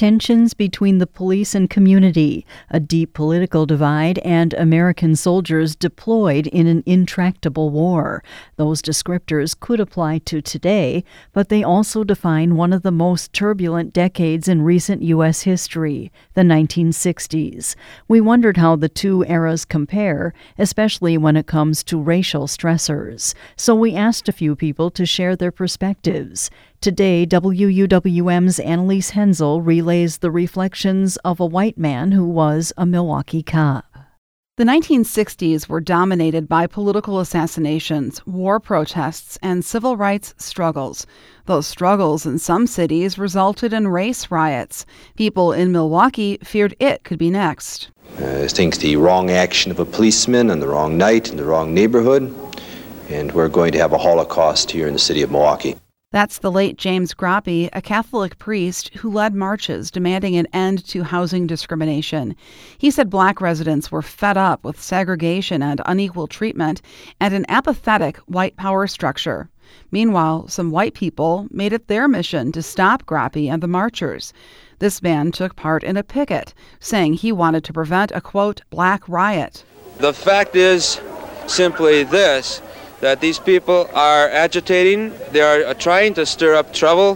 Tensions between the police and community, a deep political divide, and American soldiers deployed in an intractable war. Those descriptors could apply to today, but they also define one of the most turbulent decades in recent U.S. history, the 1960s. We wondered how the two eras compare, especially when it comes to racial stressors. So we asked a few people to share their perspectives. Today, WUWM's Annalise Hensel relays the reflections of a white man who was a Milwaukee cop. The 1960s were dominated by political assassinations, war protests, and civil rights struggles. Those struggles in some cities resulted in race riots. People in Milwaukee feared it could be next. I think the wrong action of a policeman on the wrong night in the wrong neighborhood, and we're going to have a Holocaust here in the city of Milwaukee. That's the late James Groppe, a Catholic priest who led marches demanding an end to housing discrimination. He said black residents were fed up with segregation and unequal treatment and an apathetic white power structure. Meanwhile, some white people made it their mission to stop Groppe and the marchers. This man took part in a picket, saying he wanted to prevent a, quote, black riot. The fact is simply this, that these people are agitating, they are trying to stir up trouble,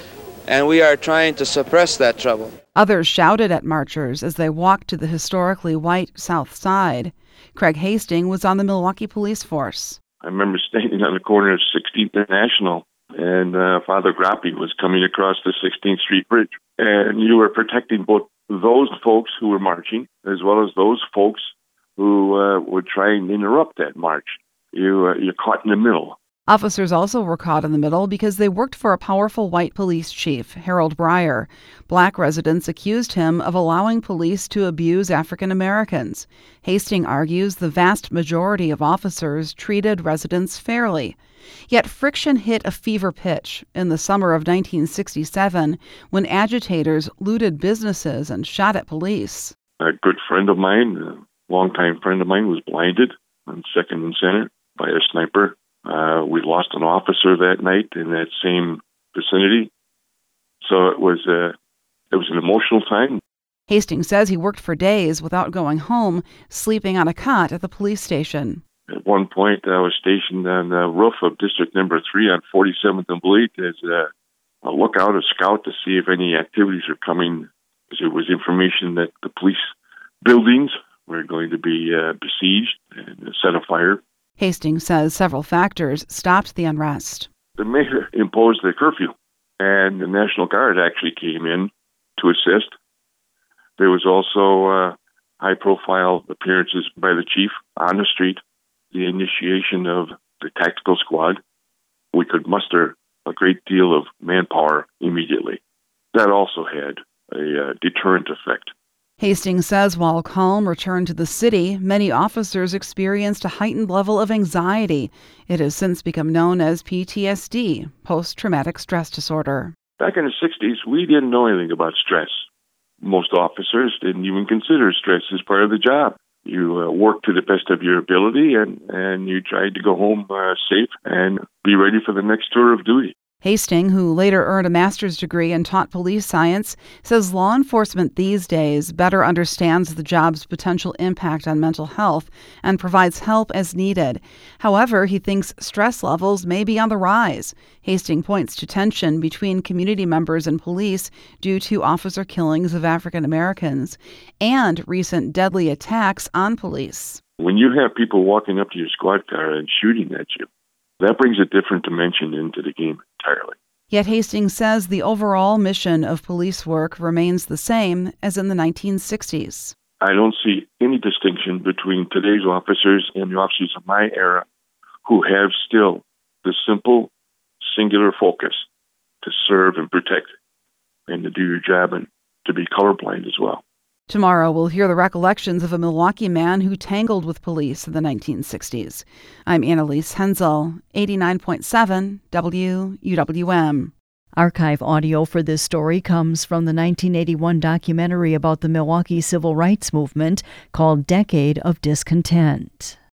and we are trying to suppress that trouble. Others shouted at marchers as they walked to the historically white South Side. Craig Hastings was on the Milwaukee police force. I remember standing on the corner of 16th and National, and Father Groppe was coming across the 16th Street Bridge. And you were protecting both those folks who were marching, as well as those folks who would try and interrupt that march. You're caught in the middle. Officers also were caught in the middle because they worked for a powerful white police chief, Harold Breyer. Black residents accused him of allowing police to abuse African Americans. Hastings argues the vast majority of officers treated residents fairly. Yet friction hit a fever pitch in the summer of 1967 when agitators looted businesses and shot at police. A good friend of mine, a longtime friend of mine, was blinded on 2nd and Center by a sniper. We lost an officer that night in that same vicinity. So it was an emotional time. Hastings says he worked for days without going home, sleeping on a cot at the police station. At one point, I was stationed on the roof of District Number 3 on 47th and Bleak as a lookout, a scout, to see if any activities are coming. There was information that the police buildings were going to be besieged and set afire. Hastings says several factors stopped the unrest. The mayor imposed a curfew, and the National Guard actually came in to assist. There was also high-profile appearances by the chief on the street, the initiation of the tactical squad. We could muster a great deal of manpower immediately. That also had a deterrent effect. Hastings says while calm returned to the city, many officers experienced a heightened level of anxiety. It has since become known as PTSD, post-traumatic stress disorder. Back in the 60s, we didn't know anything about stress. Most officers didn't even consider stress as part of the job. You worked to the best of your ability, and you tried to go home safe and be ready for the next tour of duty. Hastings, who later earned a master's degree and taught police science, says law enforcement these days better understands the job's potential impact on mental health and provides help as needed. However, he thinks stress levels may be on the rise. Hastings points to tension between community members and police due to officer killings of African Americans and recent deadly attacks on police. When you have people walking up to your squad car and shooting at you, that brings a different dimension into the game entirely. Yet Hastings says the overall mission of police work remains the same as in the 1960s. I don't see any distinction between today's officers and the officers of my era who have still the simple, singular focus to serve and protect and to do your job and to be colorblind as well. Tomorrow, we'll hear the recollections of a Milwaukee man who tangled with police in the 1960s. I'm Annalise Hensel, 89.7 WUWM. Archive audio for this story comes from the 1981 documentary about the Milwaukee Civil Rights Movement called Decade of Discontent.